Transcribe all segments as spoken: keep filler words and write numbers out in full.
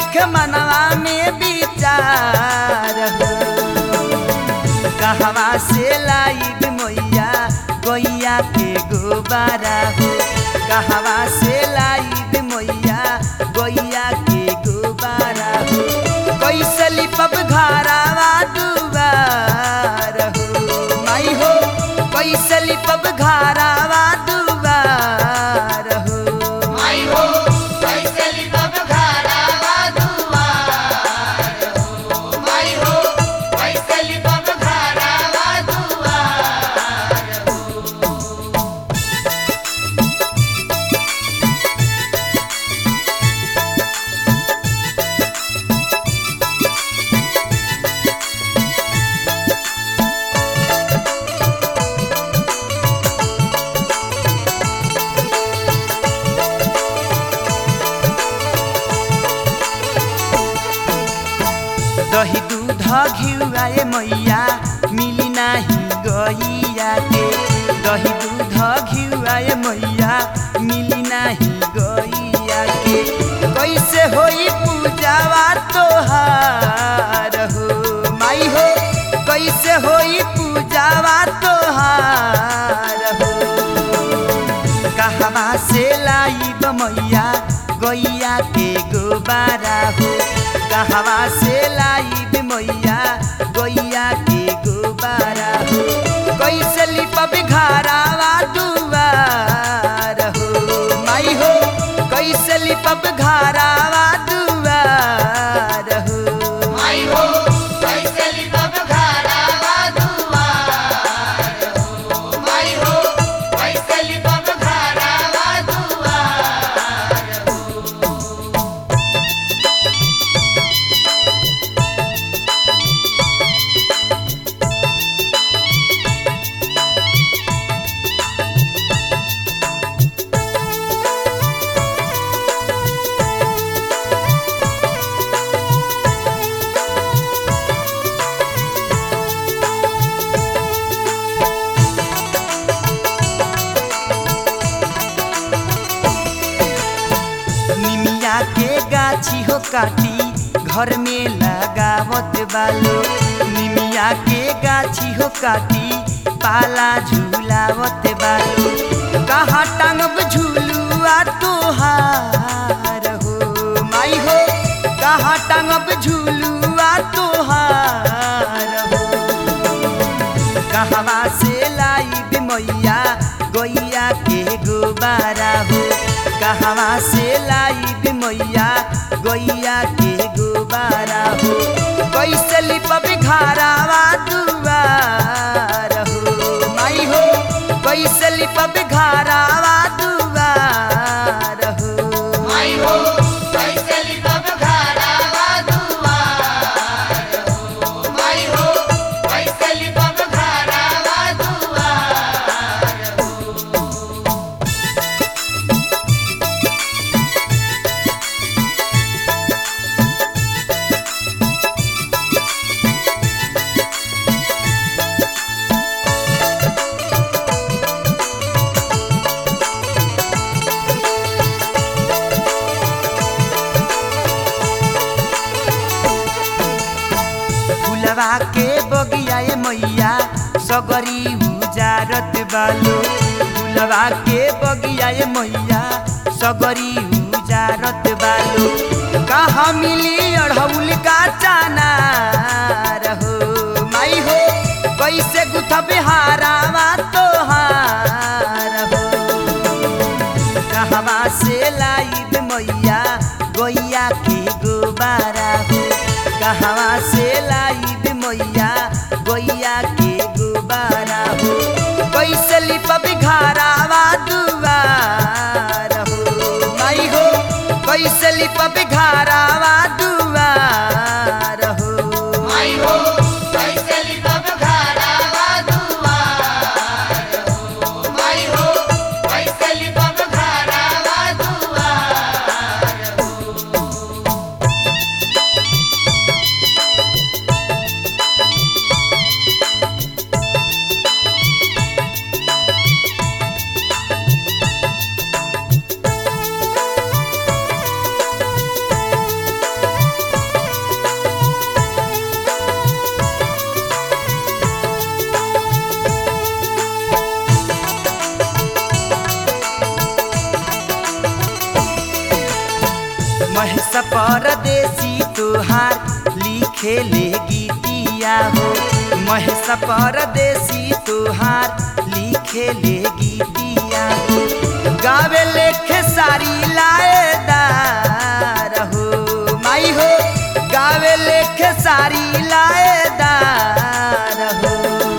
नइखे मनवा में विचार हो कहवा से लाइब मैया गैया के गोबारा हो कहवा से लाइब मैया गैया के गोबारा हो कैसे लिपब घरवा दुआर हो माई हो कैसे लिपब घरवा दुआर हो माई हो कैसे लिपब घरवा दुआर हो माई हो कैसे लिपब घरवा दुआर हो दही दूध घिउआए मैया मिली नाही गैया के दही दूध घिउआए मैया मिली नाही गैया के कैसे होई पूजावा तोहार हो माई हो कैसे होई पूजावा तोहार हो कहवा से लाइब मैया गैया के गोबारा हो कहवा से लाइब मैया गैया के गोबारा हो कैसे लिपब घरवा दुआर हो माई हो कैसे लिपब घरवा दुआर हो माई हो कैसे लिपब घरवा दुआर हो माई हो कैसे लिपब घरवा दुआर हो निमिया के गाछी हो काटी घर में लगावत बालो निमिया के गाछी हो काटी पाला झूलावत बालो कहाँ टांगब झूलुआ तोहार हो माई हो कहाँ टांगब झूलुआ तोहार हो कहवा से लाइब मैया गैया के गोबारा हो कहवा से लाइब मैया गैया के गोबारा हो कैसे लिपब घरवा दुआर हो माई हो कैसे लिपब घरवा दुआर हो माई हो कैसे लिपब घरवा दुआर हो माई हो कैसे लिपब घरवा दुआर हो फुलवा के बगियाए मैया सगरी उजारत बालो फुलवा के बगियाए मैया सगरी उजारत बालो कहाँ मिली अढ़ौल का चाना रहो माई हो कैसे गुथब हारावा तोहार हो कहवा से लाइब मैया गैया के गोबारा हो कहवा से लाइब मैया गैया के गोबारा हो कैसे लिपब घरवा दुआर हो माई हो कैसे लिपब घरवा दुआर हो माई हो कैसे लिपब घरवा दुआर हो माई हो कैसे लिपब घरवा दुआर हो महेश परदेसी तुहार लिखे ले गीतिया हो महेश परदेसी तुहार लिखे ले गीतिया हो गावे लेखे सारी लाएदार हो माई हो गावे लेखे सारी लाएदार हो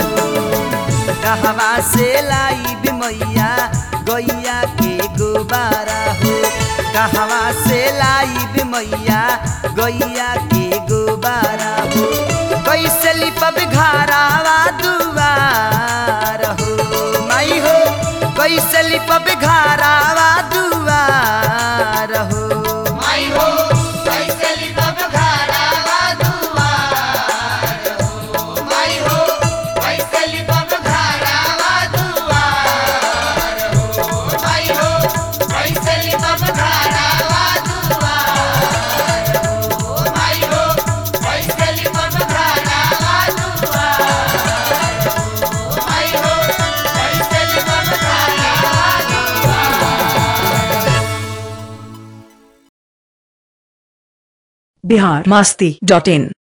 कहवा से लाई मैया गैया के गोबारा हो कहवा से लाई मैया गैया के गोबारा हो कैसे लिपब घरावा दुआर हो माई हो कैसे लिपब घरावा दुआर हो माई हो कैसे लिपब घरावा दुआर हो माई हो कैसे लिपब घरावा दुआर हो माई हो कैसे लिपब घरावा दुआर हो माई हो कैसे लिपब घरावा दुआर हो माई हो कैसे लिपब घरावा बिहार मस्ती डॉट इन।